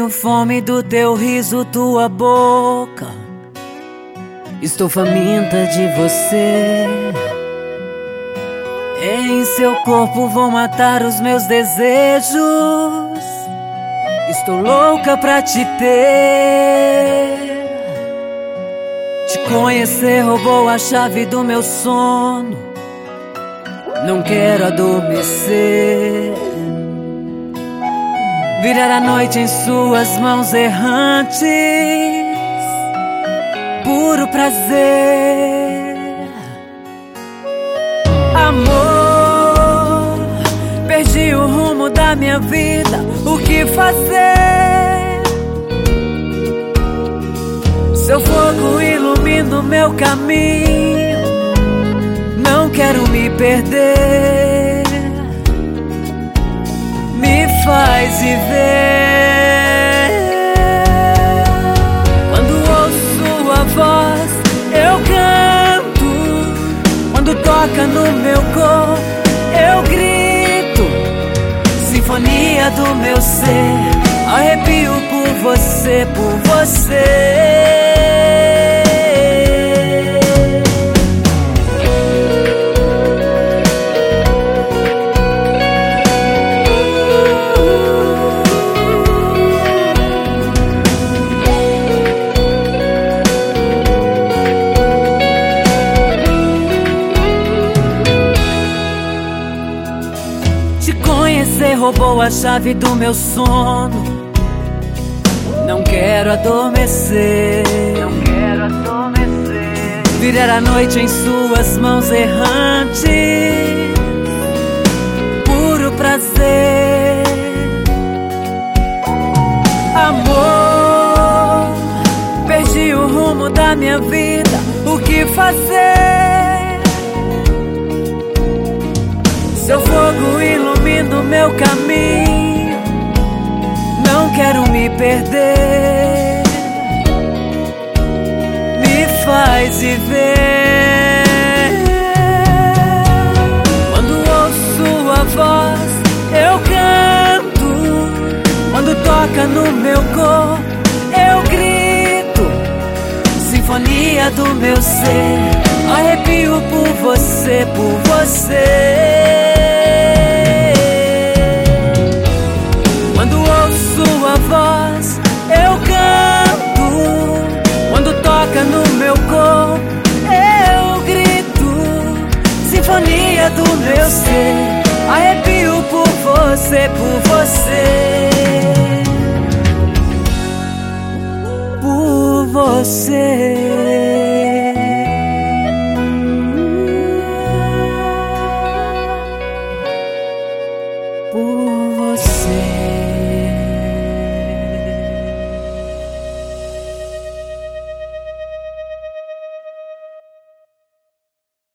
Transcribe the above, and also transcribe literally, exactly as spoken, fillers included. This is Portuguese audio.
Tenho fome do teu riso, tua boca. Estou faminta de você. Em seu corpo vou matar os meus desejos. Estou louca pra te ter. Te conhecer roubou a chave do meu sono. Não quero adormecer. Virar a noite em suas mãos errantes. Puro prazer. Amor, perdi o rumo da minha vida. O que fazer? Seu fogo ilumina o meu caminho. Não quero me perder. Me faz viver. Quando ouço sua voz, eu canto. Quando toca no meu corpo, eu grito. Sinfonia do meu ser, arrepio por você, por você. Você roubou a chave do meu sono. Não quero adormecer. Não quero adormecer. Virar a noite em suas mãos errantes. Puro prazer. Amor, perdi o rumo da minha vida. O que fazer? Seu fogo ilumina o meu caminho. Não quero me perder. Me faz viver. Quando ouço sua voz, eu canto. Quando toca no meu corpo, eu grito. Sinfonia do meu ser, arrepio por você, por você. Voz, eu canto. Quando toca no meu corpo, eu grito. Sinfonia do meu ser, arrepio por você, por você. Por você. Por você.